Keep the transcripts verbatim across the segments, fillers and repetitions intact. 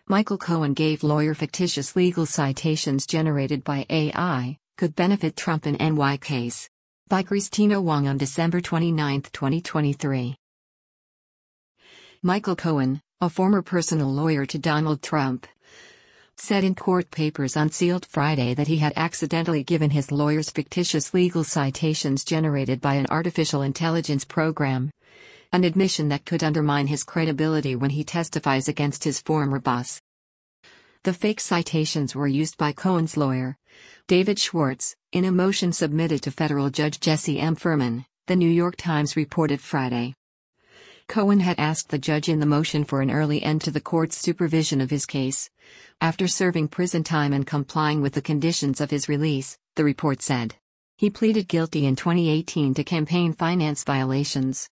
Michael Cohen gave lawyer fictitious legal citations generated by A I, could benefit Trump in N Y case. By Christina Wong on December twenty-ninth, twenty twenty-three. Michael Cohen, a former personal lawyer to Donald Trump, said in court papers unsealed Friday that he had accidentally given his lawyers fictitious legal citations generated by an artificial intelligence program, an admission that could undermine his credibility when he testifies against his former boss. The fake citations were used by Cohen's lawyer, David Schwartz, in a motion submitted to federal judge Jesse M. Furman, The New York Times reported Friday. Cohen had asked the judge in the motion for an early end to the court's supervision of his case, after serving prison time and complying with the conditions of his release, the report said. He pleaded guilty in twenty eighteen to campaign finance violations.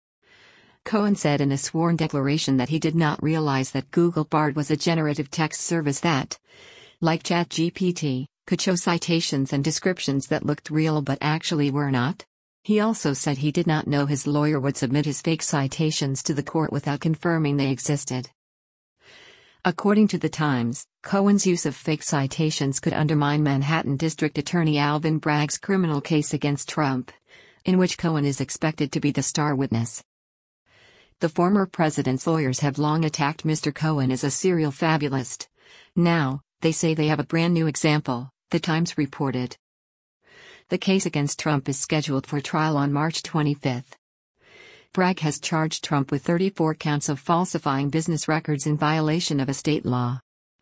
Cohen said in a sworn declaration that he did not realize that Google Bard was a generative text service that, like ChatGPT, could show citations and descriptions that looked real but actually were not. He also said he did not know his lawyer would submit his fake citations to the court without confirming they existed. According to The Times, Cohen's use of fake citations could undermine Manhattan District Attorney Alvin Bragg's criminal case against Trump, in which Cohen is expected to be the star witness. The former president's lawyers have long attacked Mister Cohen as a serial fabulist. Now, they say they have a brand new example, The Times reported. The case against Trump is scheduled for trial on March twenty-fifth. Bragg has charged Trump with thirty-four counts of falsifying business records in violation of a state law.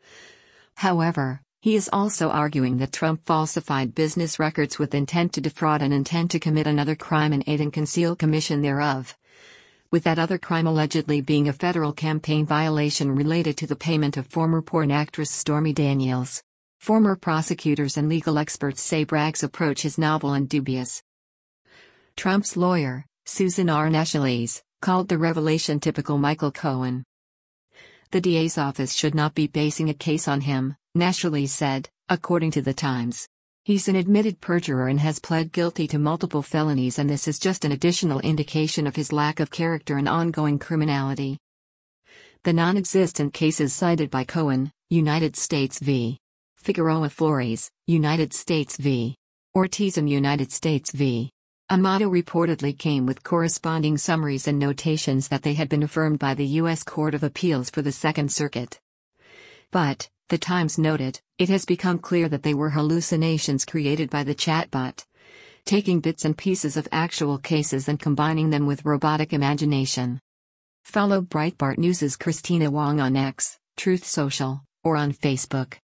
However, he is also arguing that Trump falsified business records with intent to defraud and intent to commit another crime and aid and conceal commission thereof, with that other crime allegedly being a federal campaign violation related to the payment of former porn actress Stormy Daniels. Former prosecutors and legal experts say Bragg's approach is novel and dubious. Trump's lawyer, Susan R. Necheles, called the revelation typical Michael Cohen. The D A's office should not be basing a case on him, Necheles said, according to The Times. He's an admitted perjurer and has pled guilty to multiple felonies, and this is just an additional indication of his lack of character and ongoing criminality. The non-existent cases cited by Cohen, United States v. Figueroa Flores, United States v. Ortiz and United States v. Amato reportedly came with corresponding summaries and notations that they had been affirmed by the U S Court of Appeals for the Second Circuit. But, The Times noted, it has become clear that they were hallucinations created by the chatbot, taking bits and pieces of actual cases and combining them with robotic imagination. Follow Breitbart News' Christina Wong on X, Truth Social, or on Facebook.